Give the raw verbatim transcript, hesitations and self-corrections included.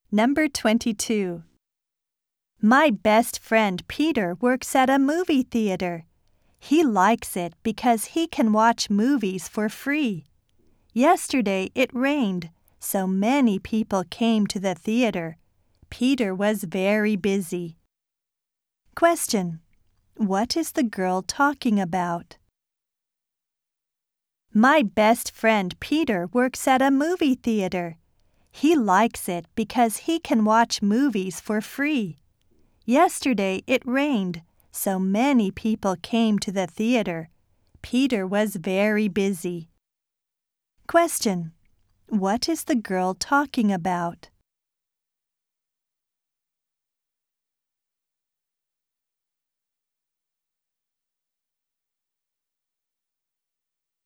Number twenty-two. My best friend Peter works at a movie theater. He likes it because he can watch movies for free. Yesterday it rained, so many people came to the theater. Peter was very busy. Question: What is the girl talking about? My best friend Peter works at a movie theater. He likes it because he can watch movies for free. Yesterday it rained, so many people came to the theater. Peter was very busy. Question: What is the girl talking about?